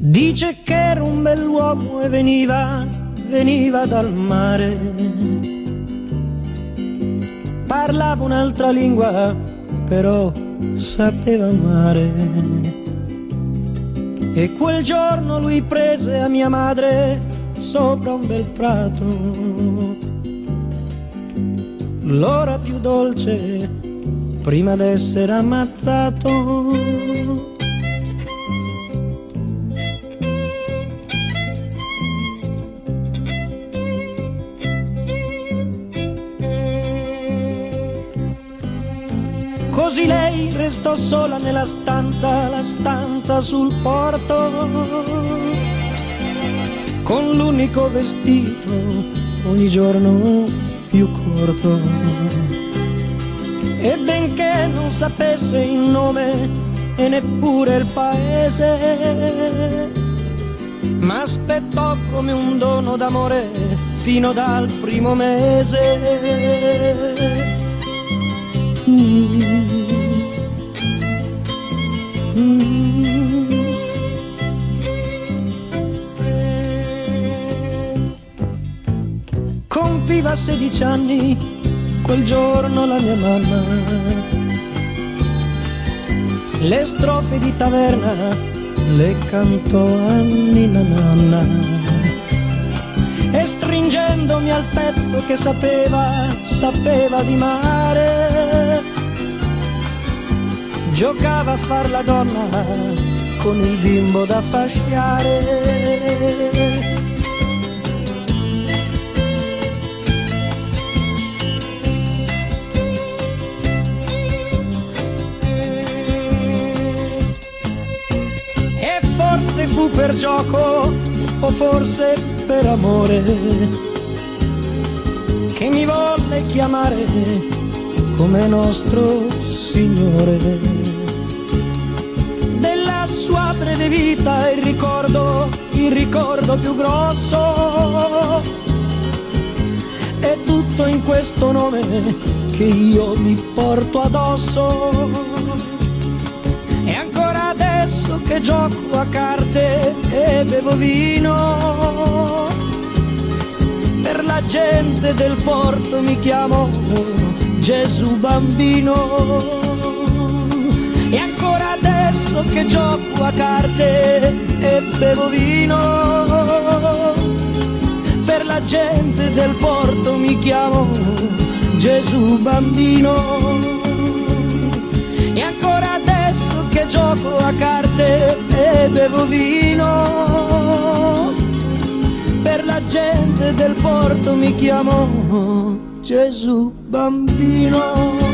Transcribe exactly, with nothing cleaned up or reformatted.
Dice che era un bell'uomo e veniva, veniva dal mare. Parlava un'altra lingua, però sapeva amare. E quel giorno lui prese a mia madre sopra un bel prato l'ora più dolce prima d'essere ammazzato. Così lei restò sola nella stanza, la stanza sul porto, con l'unico vestito ogni giorno più corto. E benché non sapesse il nome e neppure il paese, m'aspettò come un dono d'amore fino dal primo mese. Mm. Mm. Compiva sedici anni quel giorno la mia mamma. Le strofe di taverna le cantò a Ninna Nanna, e stringendomi al petto che sapeva, sapeva di mare, giocava a far la donna con il bimbo da fasciare. E forse fu per gioco o forse per amore che mi volle chiamare come nostro Signore. Della sua breve vita il ricordo, il ricordo più grosso è tutto in questo nome che io mi porto addosso. E ancora adesso che gioco a carte e bevo vino, per la gente del porto mi chiamo Gesù bambino. E ancora adesso che gioco a carte e bevo vino, per la gente del porto mi chiamo Gesù bambino. E ancora adesso che gioco a carte e bevo vino, per la gente del porto mi chiamo Gesù bambino.